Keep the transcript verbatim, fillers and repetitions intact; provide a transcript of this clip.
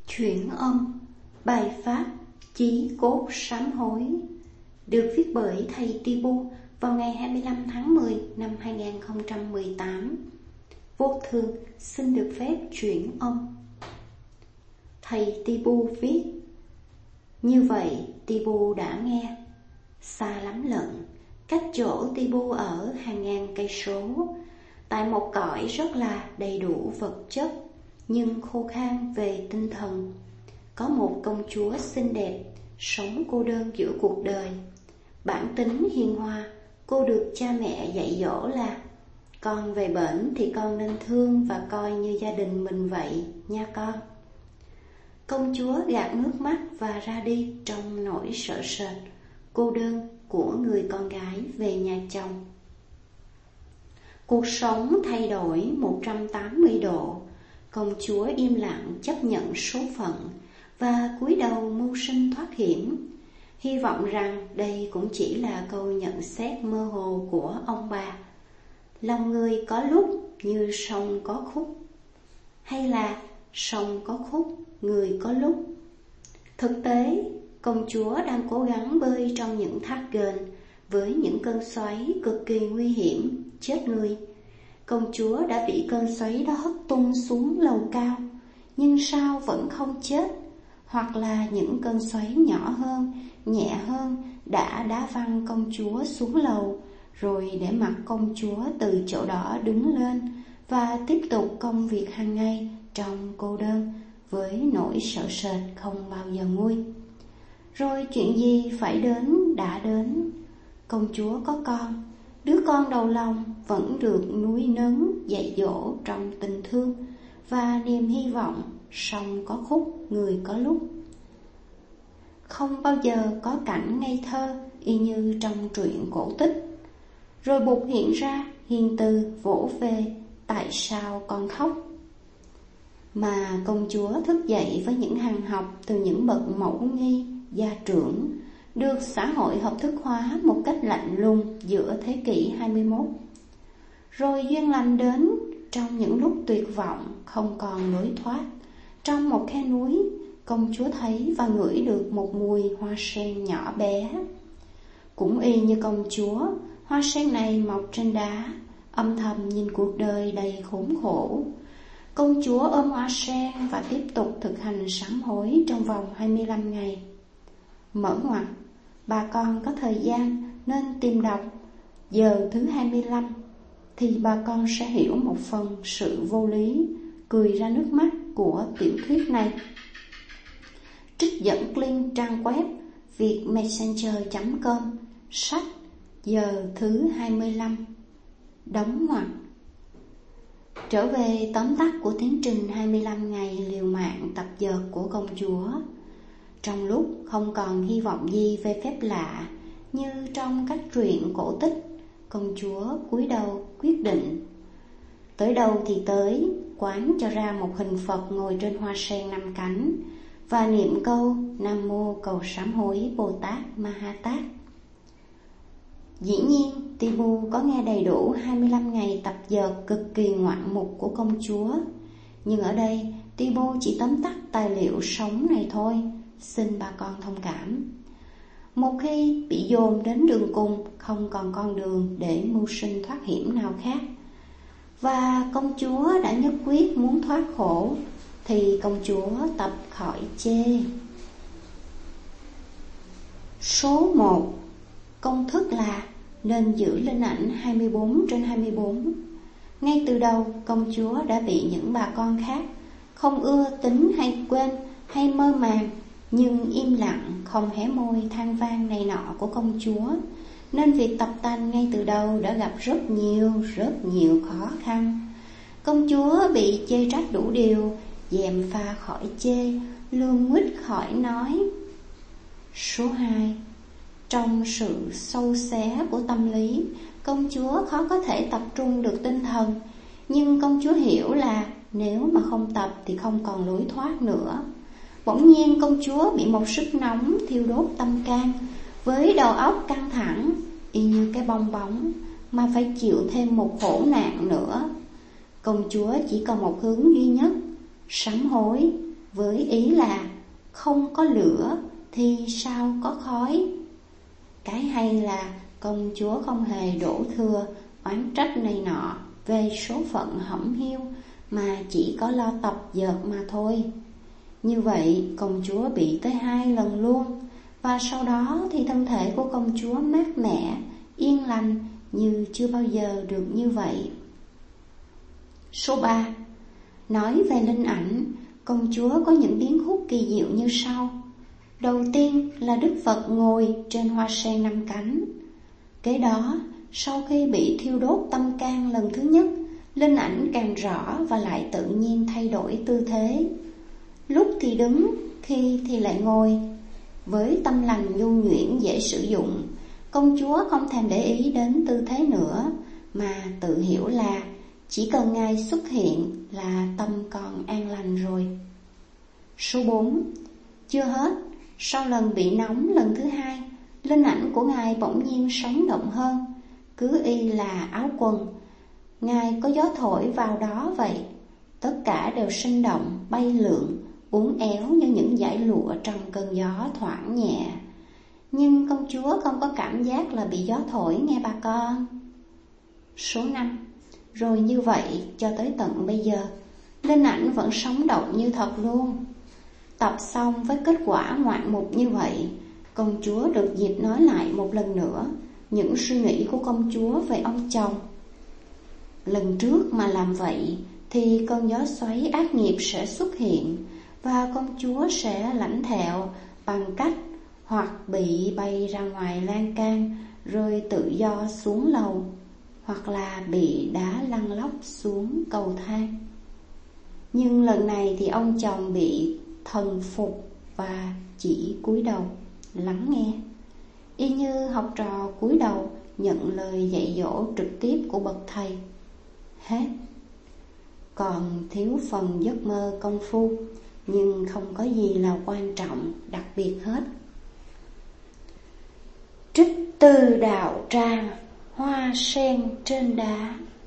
Chuyển âm, bài pháp Chí cốt sám hối được viết bởi thầy Tibu vào ngày hai mươi lăm tháng mười năm hai nghìn không trăm mười tám. Vô thường xin được phép chuyển âm. Thầy Tibu viết: như vậy Tibu đã nghe, xa lắm lận, cách chỗ Tibu ở hàng ngàn cây số, tại một cõi rất là đầy đủ vật chất nhưng khô khan về tinh thần, có một công chúa xinh đẹp sống cô đơn giữa cuộc đời. Bản tính hiền hòa, cô được cha mẹ dạy dỗ là: con về bển thì con nên thương và coi như gia đình mình vậy nha con. Công chúa gạt nước mắt và ra đi trong nỗi sợ sệt, cô đơn của người con gái về nhà chồng. Cuộc sống thay đổi một trăm tám mươi độ. Công chúa im lặng chấp nhận số phận và cúi đầu mưu sinh thoát hiểm, hy vọng rằng đây cũng chỉ là câu nhận xét mơ hồ của ông bà. Lòng người có lúc như sông có khúc, hay là sông có khúc, người có lúc. Thực tế, công chúa đang cố gắng bơi trong những thác ghềnh với những cơn xoáy cực kỳ nguy hiểm, chết người. Công chúa đã bị cơn xoáy đó hất tung xuống lầu cao, nhưng sao vẫn không chết? Hoặc là những cơn xoáy nhỏ hơn, nhẹ hơn đã đá văng công chúa xuống lầu, rồi để mặc công chúa từ chỗ đó đứng lên và tiếp tục công việc hàng ngày trong cô đơn với nỗi sợ sệt không bao giờ nguôi. Rồi chuyện gì phải đến đã đến. Công chúa có con, đứa con đầu lòng vẫn được nuôi nấng dạy dỗ trong tình thương và niềm hy vọng. Sông có khúc, người có lúc. Không bao giờ có cảnh ngây thơ y như trong truyện cổ tích. Rồi bụt hiện ra, hiền từ vỗ về: tại sao con khóc? Mà công chúa thức dậy với những hàng học từ những bậc mẫu nghi, gia trưởng, được xã hội hợp thức hóa một cách lạnh lùng giữa thế kỷ hai mươi mốt. Rồi duyên lành đến trong những lúc tuyệt vọng không còn lối thoát. Trong một khe núi, công chúa thấy và ngửi được một mùi hoa sen nhỏ bé. Cũng y như công chúa, hoa sen này mọc trên đá, âm thầm nhìn cuộc đời đầy khốn khổ. Công chúa ôm hoa sen và tiếp tục thực hành sám hối trong vòng hai mươi lăm ngày. Mở ngoặt, bà con có thời gian nên tìm đọc giờ thứ hai mươi lăm, thì bà con sẽ hiểu một phần sự vô lý, cười ra nước mắt của tiểu thuyết này. Trích dẫn link trang web vietmessenger chấm com, sách giờ thứ hai mươi lăm. Đóng ngoặc. Trở về tóm tắt của tiến trình hai mươi lăm ngày liều mạng tập dượt của công chúa. Trong lúc không còn hy vọng gì về phép lạ như trong các truyện cổ tích, công chúa cúi đầu quyết định. Tới đâu thì tới, quán cho ra một hình Phật ngồi trên hoa sen năm cánh và niệm câu Nam Mô Cầu Sám Hối Bồ Tát Ma Ha Tát. Dĩ nhiên, Tibu có nghe đầy đủ hai mươi lăm ngày tập dượt cực kỳ ngoạn mục của công chúa. Nhưng ở đây, Tibu chỉ tóm tắt tài liệu sống này thôi, xin bà con thông cảm. Một khi bị dồn đến đường cùng, không còn con đường để mưu sinh thoát hiểm nào khác, và công chúa đã nhất quyết muốn thoát khổ, thì công chúa tập khỏi chê. Số một. Công thức là nên giữ linh ảnh hai mươi bốn trên hai mươi bốn. Ngay từ đầu, công chúa đã bị những bà con khác không ưa tính hay quên hay mơ màng, nhưng im lặng không hé môi than vang này nọ của công chúa, nên việc tập tành ngay từ đầu đã gặp rất nhiều, rất nhiều khó khăn. Công chúa bị chê trách đủ điều, dèm pha khỏi chê, lương nguyết khỏi nói. Số hai. Trong sự sâu xé của tâm lý, công chúa khó có thể tập trung được tinh thần, nhưng công chúa hiểu là nếu mà không tập thì không còn lối thoát nữa. Bỗng nhiên công chúa bị một sức nóng thiêu đốt tâm can, với đầu óc căng thẳng y như cái bong bóng, mà phải chịu thêm một khổ nạn nữa. Công chúa chỉ còn một hướng duy nhất: sám hối. với ý là không có lửa thì sao có khói. Cái hay là công chúa không hề đổ thừa oán trách này nọ về số phận hẩm hiu, mà chỉ có lo tập dượt mà thôi. Như vậy công chúa bị tới hai lần luôn, và sau đó thì thân thể của công chúa mát mẻ, yên lành như chưa bao giờ được như vậy. Số ba. Nói về linh ảnh, công chúa có những tiếng hút kỳ diệu như sau. Đầu tiên là Đức Phật ngồi trên hoa sen năm cánh. Kế đó, sau khi bị thiêu đốt tâm can lần thứ nhất, linh ảnh càng rõ và lại tự nhiên thay đổi tư thế. Lúc thì đứng, khi thì lại ngồi. Với tâm lành nhu nhuyễn dễ sử dụng, công chúa không thèm để ý đến tư thế nữa, mà tự hiểu là chỉ cần Ngài xuất hiện là tâm còn an lành rồi. Số bốn. Chưa hết, sau lần bị nóng lần thứ hai, linh ảnh của Ngài bỗng nhiên sống động hơn. Cứ y là áo quần, Ngài có gió thổi vào đó vậy. Tất cả đều sinh động, bay lượn, uốn éo như những dải lụa trong cơn gió thoảng nhẹ. Nhưng công chúa không có cảm giác là bị gió thổi nghe bà con. Số năm. Rồi như vậy cho tới tận bây giờ, linh ảnh vẫn sống động như thật luôn. Tập xong với kết quả ngoạn mục như vậy, công chúa được dịp nói lại một lần nữa những suy nghĩ của công chúa về ông chồng. Lần trước mà làm vậy thì cơn gió xoáy ác nghiệp sẽ xuất hiện, và công chúa sẽ lãnh thẹo bằng cách hoặc bị bay ra ngoài lan can rồi tự do xuống lầu, hoặc là bị đá lăn lóc xuống cầu thang. Nhưng lần này thì ông chồng bị thần phục và chỉ cúi đầu lắng nghe, y như học trò cúi đầu nhận lời dạy dỗ trực tiếp của bậc thầy. Hết. Còn thiếu phần giấc mơ công phu, nhưng không có gì là quan trọng đặc biệt hết. Trích từ đạo tràng, hoa sen trên đá.